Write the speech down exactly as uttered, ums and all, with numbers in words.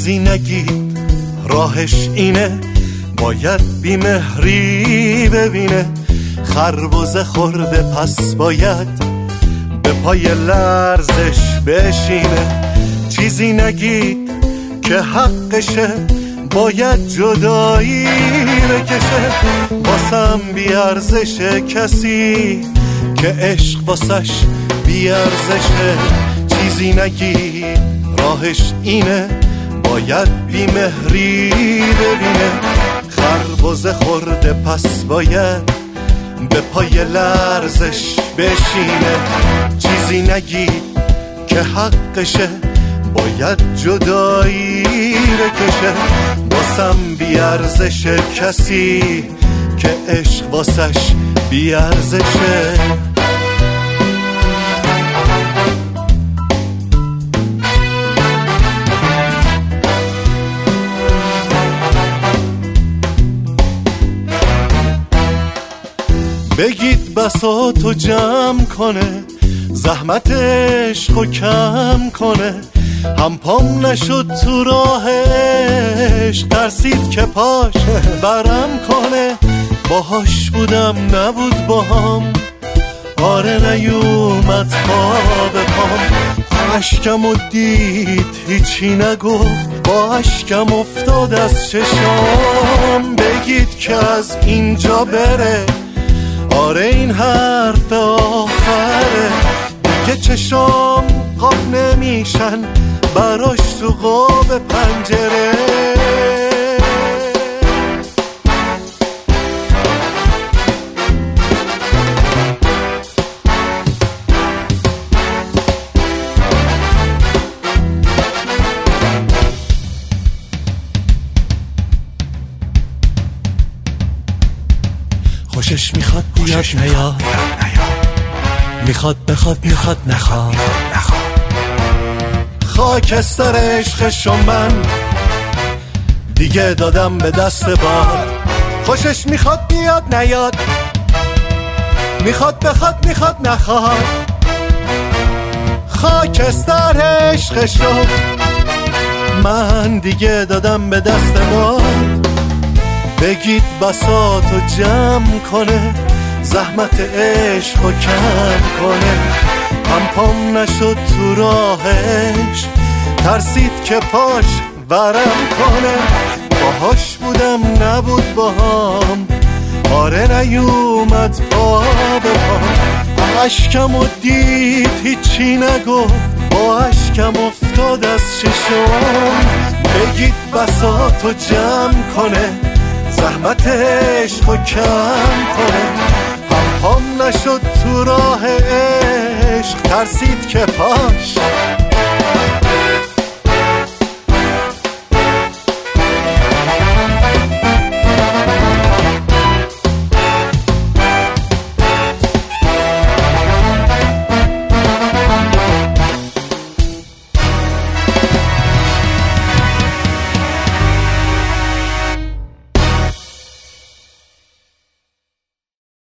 چیزی نگید راهش اینه، باید بیمهری ببینه. خربزه خورده پس باید به پای لرزش بشینه. چیزی نگید که حقشه، باید جدایی بکشه. واسم بیارزشه کسی که عشق واسش بیارزشه. چیزی نگید راهش اینه، باید بیمهری ببینه. خربزه خورده پس باید به پای لرزش بشینه. چیزی نگید که حقشه، باید جدایی بکشه. واسم بیارزشه کسی که عشق واسش بیارزشه. بگید بساطو جمع کنه، زحمت عشقو کم کنه. هم پام نشد تو راهش، ترسید که پاش برم کنه. باهاش بودم نبود باهام، آره نیومد پا به پام. اشکمو دید هیچی نگفت، با اشکم افتاد از چشام. بگید که از اینجا بره، آره این حرف آخره. دیگه چشام قاب نمیشن براش تو قاب پنجره. خوشش میخواد بیاد نیاد، میخواد بخواد میخواد نخواد. خاکستر عشقشو من دیگه دادم به دست باد. خوشش میخواد بیاد نیاد، میخواد بخواد میخواد نخواد. خاکستر عشقشو من دیگه دادم به دست باد. بگید بساطو جمع کنه، زحمت عشقو کم کنه. هم پام نشد تو راهش، ترسید که پاش ورم کنه. باهاش بودم نبود باهام، آره نیومد پا به پا. اشکمو دید هیچی نگفت، با اشکم افتاد از چشم. بگید بساطو جمع کنه، زحمت عشقو کم کنه. هم پام نشد تو راه عشق، ترسید که پاش